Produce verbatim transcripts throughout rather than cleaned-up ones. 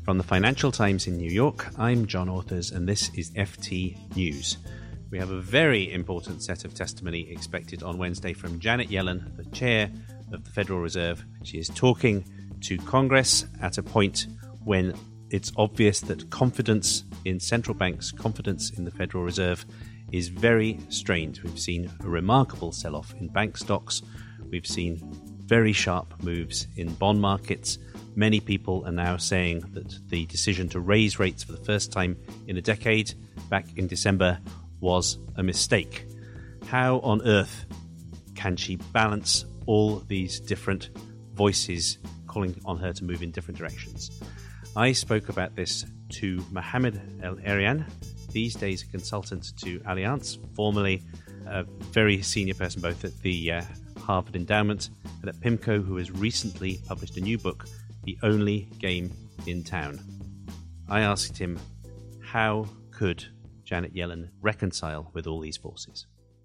From the Financial Times in New York, I'm John Authers, and this is F T News. We have a very important set of testimony expected on Wednesday from Janet Yellen, the chair of the Federal Reserve. She is talking to Congress at a point when it's obvious that confidence in central banks, confidence in the Federal Reserve is very strained. We've seen a remarkable sell-off in bank stocks. We've seen very sharp moves in bond markets. Many people are now saying that the decision to raise rates for the first time in a decade back in December was a mistake. How on earth can she balance all these different voices calling on her to move in different directions? I spoke about this to Mohamed El-Erian, these days a consultant to Allianz, formerly a very senior person both at the uh, Harvard Endowment and at PIMCO, who has recently published a new book, The Only Game in Town. I asked him, how could Janet Yellen reconcile with all these forces?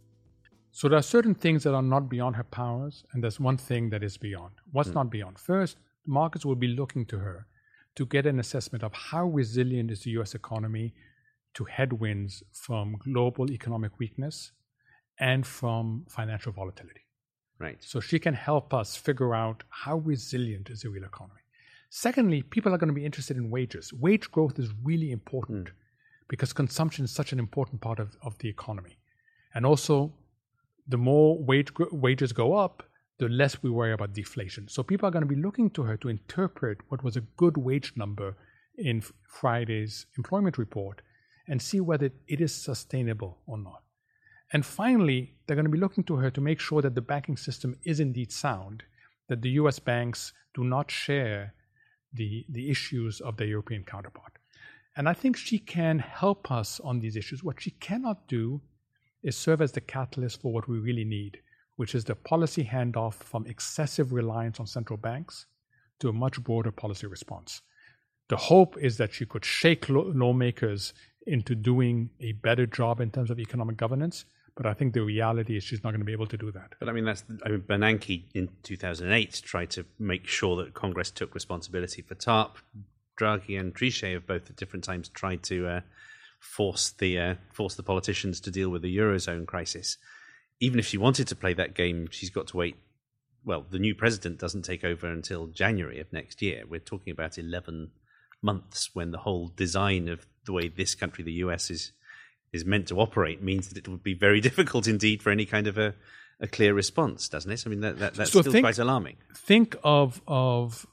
So there are certain things that are not beyond her powers, and there's one thing that is beyond. What's mm. not beyond? First, the markets will be looking to her to get an assessment of how resilient is the U S economy to headwinds from global economic weakness and from financial volatility. Right. So she can help us figure out how resilient is the real economy. Secondly, people are going to be interested in wages. Wage growth is really important mm. because consumption is such an important part of, of the economy. And also, the more wage, wages go up, the less we worry about deflation. So people are going to be looking to her to interpret what was a good wage number in Friday's employment report and see whether it is sustainable or not. And finally, they're going to be looking to her to make sure that the banking system is indeed sound, that the U S banks do not share the, the issues of their European counterpart. And I think she can help us on these issues. What she cannot do is serve as the catalyst for what we really need, which is the policy handoff from excessive reliance on central banks to a much broader policy response. The hope is that she could shake lawmakers into doing a better job in terms of economic governance, but I think the reality is she's not going to be able to do that. But I mean, that's I mean, Bernanke in two thousand eight tried to make sure that Congress took responsibility for TARP. Draghi and Trichet have both at different times tried to uh, force the uh, force the politicians to deal with the Eurozone crisis. Even if she wanted to play that game, she's got to wait. Well, the new president doesn't take over until January of next year. We're talking about eleven months when the whole design of the way this country, the U S, is is meant to operate means that it would be very difficult indeed for any kind of a, a clear response, doesn't it? I mean, that, that, that's so still think, quite alarming. Think of, of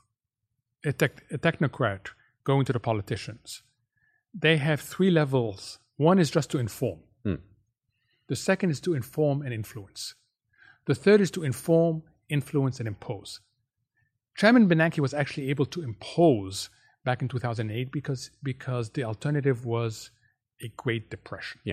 a, tech, a technocrat going to the politicians. They have three levels. One is just to inform. Hmm. The second is to inform and influence. The third is to inform, influence, and impose. Chairman Bernanke was actually able to impose back in two thousand eight because, because the alternative was a Great Depression. Yeah.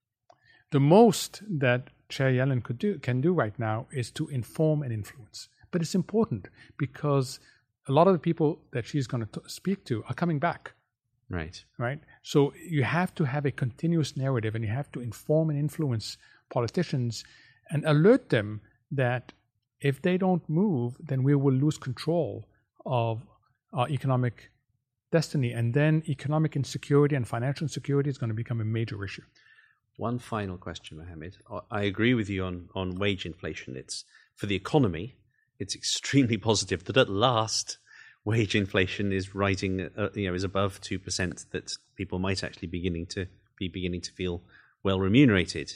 The most that Chair Yellen could do, can do right now is to inform and influence. But it's important because a lot of the people that she's going to speak to are coming back. Right. Right. So you have to have a continuous narrative and you have to inform and influence politicians and alert them that if they don't move, then we will lose control of our economic destiny. And then economic insecurity and financial insecurity is going to become a major issue. One final question, Mohamed. I agree with you on, on wage inflation. It's for the economy, it's extremely positive that at last wage inflation is rising, uh, you know, is above two percent, that people might actually beginning to be beginning to feel well remunerated.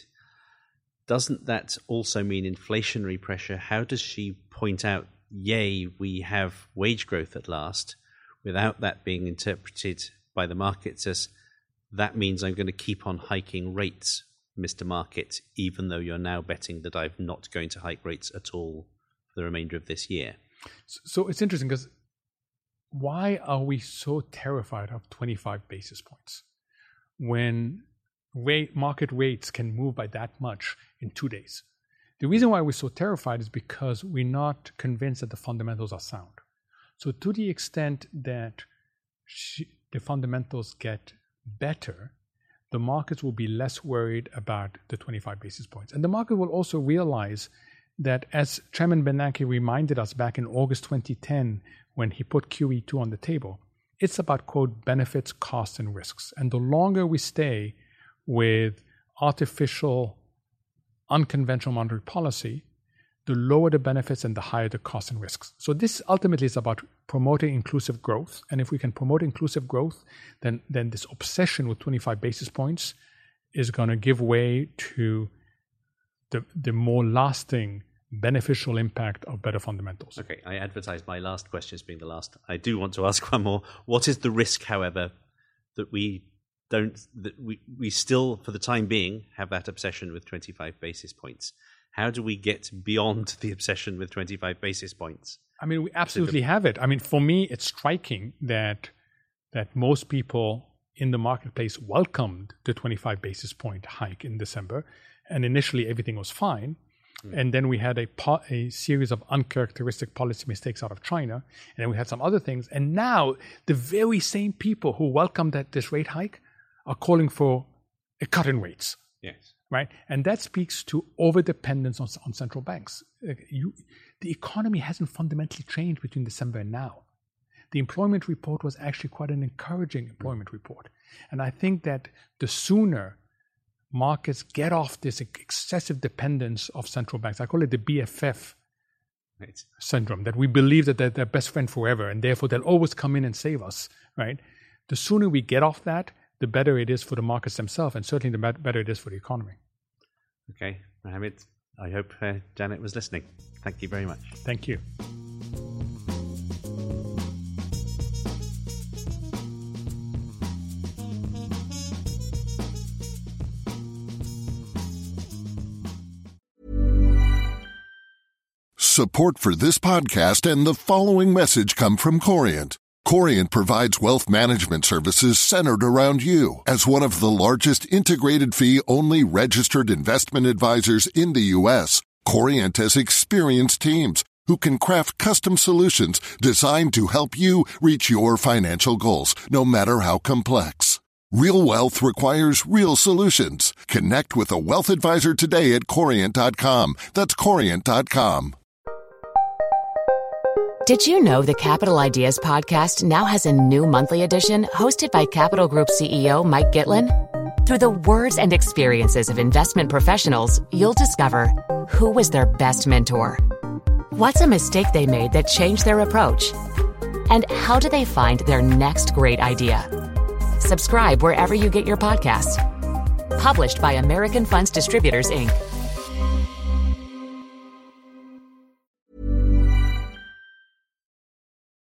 Doesn't that also mean inflationary pressure? How does she point out, yay, we have wage growth at last, without that being interpreted by the markets as that means I'm going to keep on hiking rates, Mister Market, even though you're now betting that I'm not going to hike rates at all for the remainder of this year? So it's interesting because why are we so terrified of twenty-five basis points when rate, market rates can move by that much in two days? The reason why we're so terrified is because we're not convinced that the fundamentals are sound. So to the extent that she, the fundamentals get better, the markets will be less worried about the twenty-five basis points. And the market will also realize that, as Chairman Bernanke reminded us back in August twenty ten, when he put Q E two on the table, It's about, quote, benefits, costs, and risks. And the longer we stay with artificial, unconventional monetary policy, the lower the benefits and the higher the costs and risks. So this ultimately is about promoting inclusive growth. And if we can promote inclusive growth, then, then this obsession with twenty-five basis points is going to give way to the, the more lasting beneficial impact of better fundamentals. Okay, I advertised my last question as being the last. I do want to ask one more. What is the risk, however, that we don't, that we, we still, for the time being, have that obsession with twenty-five basis points? How do we get beyond the obsession with twenty-five basis points? I mean, we absolutely have it. I mean, for me, it's striking that that most people in the marketplace welcomed the twenty-five basis point hike in December. And initially, everything was fine. Mm. And then we had a, po- a series of uncharacteristic policy mistakes out of China. And then we had some other things. And now, the very same people who welcomed that, this rate hike are calling for a cut in rates. Yes. Right? And that speaks to over-dependence on, on central banks. You, the economy hasn't fundamentally changed between December and now. The employment report was actually quite an encouraging employment report. And I think that the sooner markets get off this excessive dependence of central banks, I call it the B F F right. syndrome, that we believe that they're their best friend forever and therefore they'll always come in and save us, right? The sooner we get off that, the better it is for the markets themselves, and certainly the better it is for the economy. Okay, Mohammed, I hope uh, Janet was listening. Thank you very much. Thank you. Support for this podcast and the following message come from Corient. Corient provides wealth management services centered around you. As one of the largest integrated fee-only registered investment advisors in the U S, Corient has experienced teams who can craft custom solutions designed to help you reach your financial goals, no matter how complex. Real wealth requires real solutions. Connect with a wealth advisor today at Corient dot com. That's Corient dot com. Did you know the Capital Ideas podcast now has a new monthly edition hosted by Capital Group C E O Mike Gitlin? Through the words and experiences of investment professionals, you'll discover who was their best mentor, what's a mistake they made that changed their approach, and how do they find their next great idea. Subscribe wherever you get your podcasts. Published by American Funds Distributors, Incorporated.